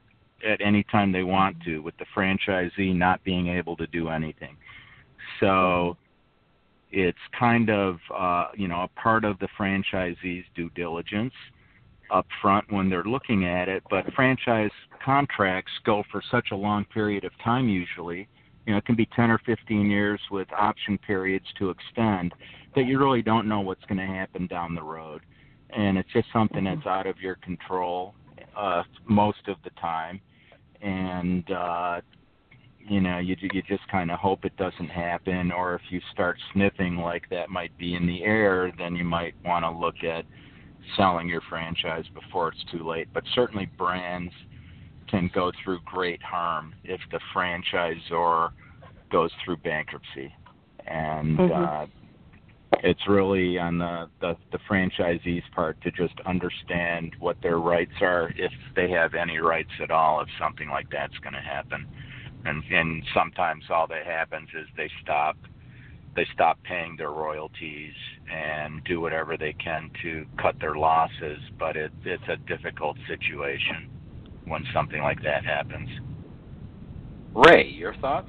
at any time they want to, with the franchisee not being able to do anything. So it's kind of, uh, you know, a part of the franchisee's due diligence up front when they're looking at it. But franchise contracts go for such a long period of time usually. You know, it can be ten or fifteen years with option periods to extend, that you really don't know what's going to happen down the road. And it's just something that's out of your control uh, most of the time. And, uh, you know, you, you just kind of hope it doesn't happen. Or if you start sniffing like that might be in the air, then you might want to look at selling your franchise before it's too late. But certainly brands can go through great harm if the franchisor goes through bankruptcy. And mm-hmm. uh, it's really on the, the, the franchisee's part to just understand what their rights are, if they have any rights at all, if something like that's going to happen. And, and sometimes all that happens is they stop they stop paying their royalties and do whatever they can to cut their losses. But it, it's a difficult situation when something like that happens. Ray, your thoughts?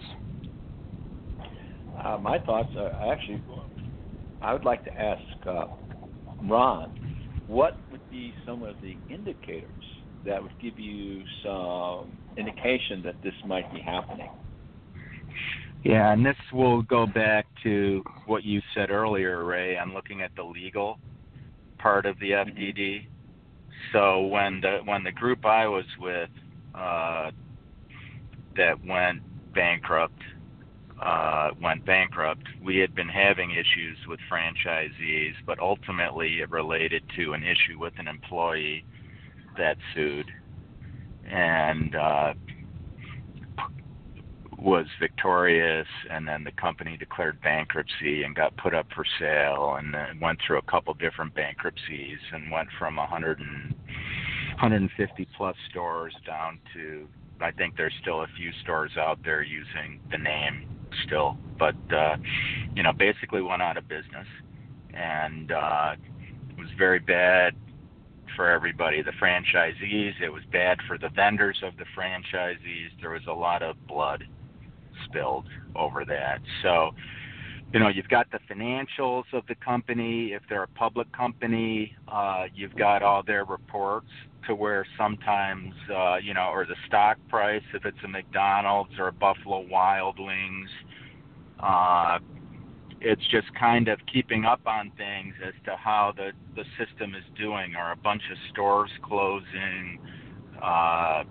Uh, my thoughts are actually, I would like to ask uh, Ron, what would be some of the indicators that would give you some indication that this might be happening? Yeah, and this will go back to what you said earlier, Ray, on looking at the legal part of the F D D. So when the when the group I was with uh, that went bankrupt uh, went bankrupt, we had been having issues with franchisees, but ultimately it related to an issue with an employee that sued and uh, was victorious, and then the company declared bankruptcy and got put up for sale, and then went through a couple different bankruptcies and went from one hundred and, one hundred fifty plus stores down to, I think there's still a few stores out there using the name still, but uh, you know, basically went out of business, and uh, it was very bad for everybody, the franchisees. It was bad for the vendors of the franchisees. There was a lot of blood spilled over that. So, you know, you've got the financials of the company. If they're a public company, uh, you've got all their reports, to where sometimes, uh, you know, or the stock price, if it's a McDonald's or a Buffalo Wild Wings, uh, it's just kind of keeping up on things as to how the, the system is doing. Are a bunch of stores closing, uh,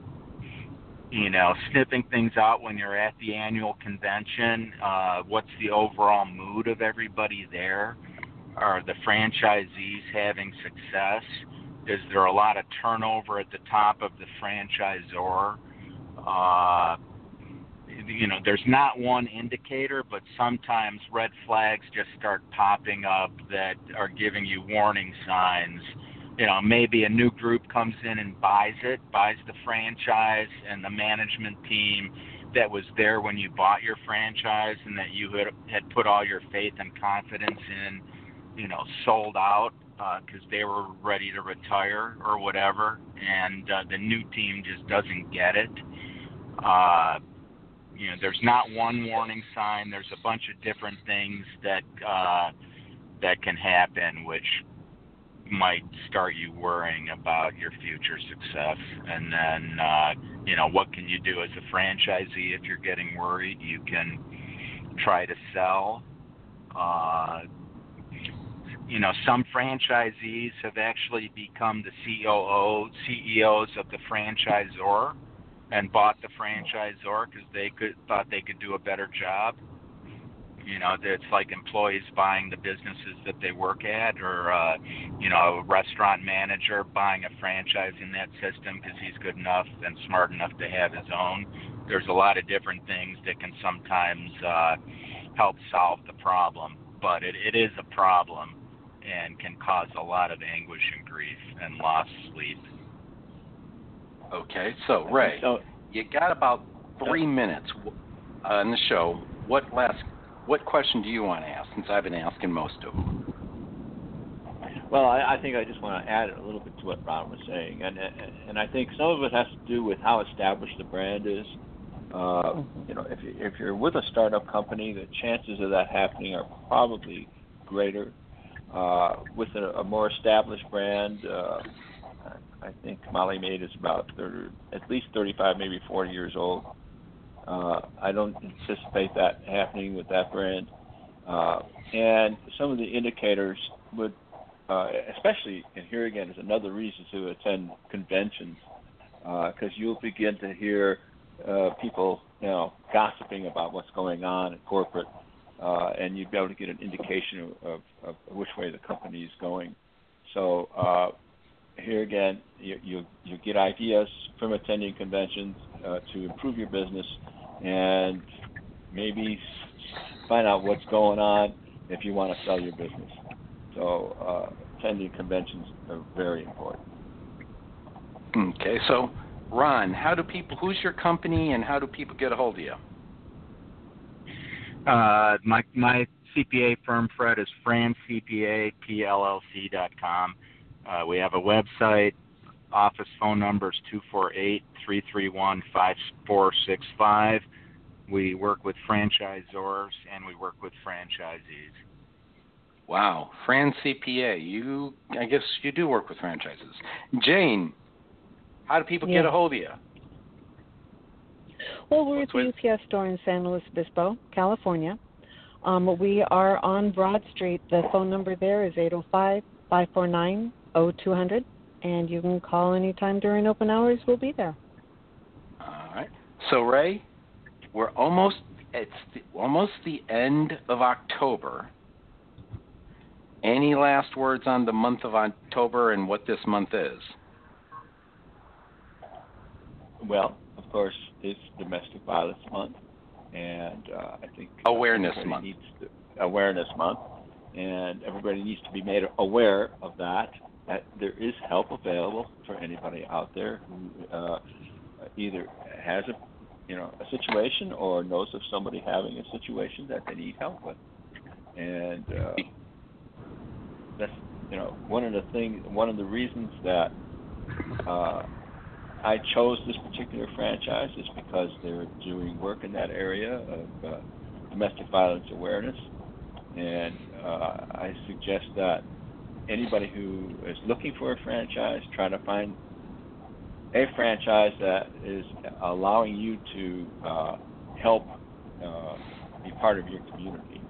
you know, sniffing things out when you're at the annual convention. Uh, what's the overall mood of everybody there? Are the franchisees having success? Is there a lot of turnover at the top of the franchisor? Uh, you know, there's not one indicator, but sometimes red flags just start popping up that are giving you warning signs. You know, maybe a new group comes in and buys it, buys the franchise, and the management team that was there when you bought your franchise and that you had, had put all your faith and confidence in, you know, sold out because uh, they were ready to retire or whatever, and uh, the new team just doesn't get it. Uh, you know, there's not one warning sign. There's a bunch of different things that uh, that can happen, which might start you worrying about your future success. And then, uh, you know, what can you do as a franchisee if you're getting worried? You can try to sell. Uh, you know, some franchisees have actually become the C O O, C E Os of the franchisor and bought the franchisor because they could thought they could do a better job. You know, it's like employees buying the businesses that they work at, or, uh, you know, a restaurant manager buying a franchise in that system because he's good enough and smart enough to have his own. There's a lot of different things that can sometimes uh, help solve the problem, but it, it is a problem and can cause a lot of anguish and grief and lost sleep. Okay, so Ray, you got about three minutes uh, in the show. What last What question do you want to ask, since I've been asking most of them? Well, I, I think I just want to add a little bit to what Ron was saying, and, and and I think some of it has to do with how established the brand is. Uh, you know, if you, if you're with a startup company, the chances of that happening are probably greater. Uh, with a, a more established brand, uh, I think Molly Maid is about thirty, at least thirty-five, maybe forty years old. Uh, I don't anticipate that happening with that brand. Uh, and some of the indicators would, uh, especially, and here again is another reason to attend conventions, because uh, you'll begin to hear uh, people, you know, gossiping about what's going on in corporate, uh, and you'd be able to get an indication of, of, of which way the company is going. So uh, here again, you, you you get ideas from attending conventions uh, to improve your business, and maybe find out what's going on if you want to sell your business. So uh, attending conventions are very important. Okay, so Ron, how do people? Who's your company, and how do people get a hold of you? Uh, my my C P A firm, Fred, is Fran C P A P L L C dot com. Uh, we have a website. Office phone number is two four eight, three three one, five four six five. We work with franchisors and we work with franchisees. Wow, Fran C P A. You, I guess you do work with franchises. Jane, how do people yeah. get a hold of you? Well, we're What's at the with? U P S store in San Luis Obispo, California. Um, we are on Broad Street. The phone number there is eight oh five, five four nine, oh two hundred, and you can call anytime during open hours. We'll be there. All right. So, Ray, we're almost, it's the, almost the end of October. Any last words on the month of October and what this month is? Well, of course, it's Domestic Violence Month, and uh, I think Awareness Month. Needs to, awareness Month, and everybody needs to be made aware of that. That there is help available for anybody out there who uh, either has a, you know, a situation or knows of somebody having a situation that they need help with, and uh, that's, you know, one of the things, one of the reasons that. Uh, I chose this particular franchise is because they're doing work in that area of uh, domestic violence awareness, and uh, I suggest that anybody who is looking for a franchise, try to find a franchise that is allowing you to uh, help uh, be part of your community.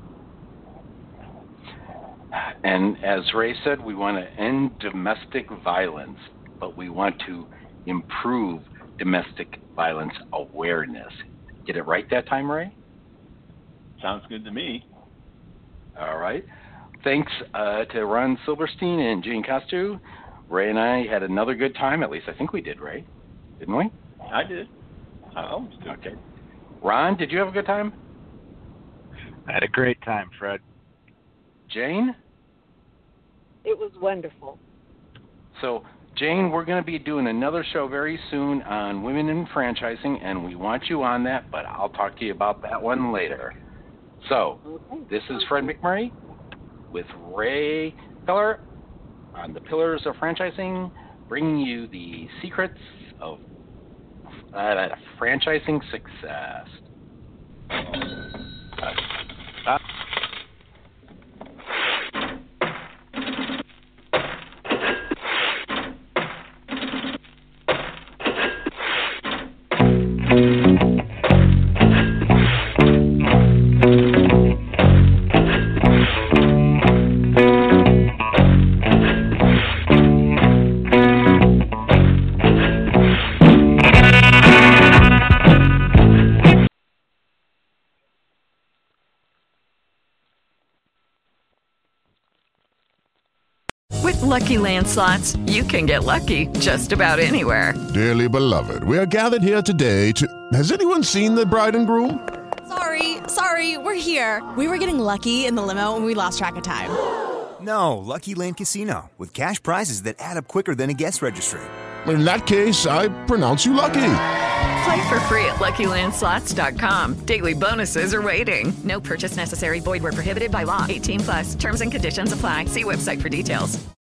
And as Ray said, we want to end domestic violence, but we want to improve domestic violence awareness. Get it right that time, Ray? Sounds good to me. All right. Thanks uh, to Ron Silberstein and Jane Costu. Ray and I had another good time. At least I think we did, Ray. Didn't we? I did. I almost did. Okay. Ron, did you have a good time? I had a great time, Fred. Jane? It was wonderful. So, Jane, we're going to be doing another show very soon on women in franchising, and we want you on that, but I'll talk to you about that one later. So, this is Fred McMurray with Ray Piller on the Pillars of Franchising, bringing you the secrets of uh, franchising success. Uh, Lucky Land Slots, you can get lucky just about anywhere. Dearly beloved, we are gathered here today to... Has anyone seen the bride and groom? Sorry, sorry, we're here. We were getting lucky in the limo and we lost track of time. No, Lucky Land Casino, with cash prizes that add up quicker than a guest registry. In that case, I pronounce you lucky. Play for free at Lucky Land Slots dot com. Daily bonuses are waiting. No purchase necessary. Void where prohibited by law. eighteen plus. Terms and conditions apply. See website for details.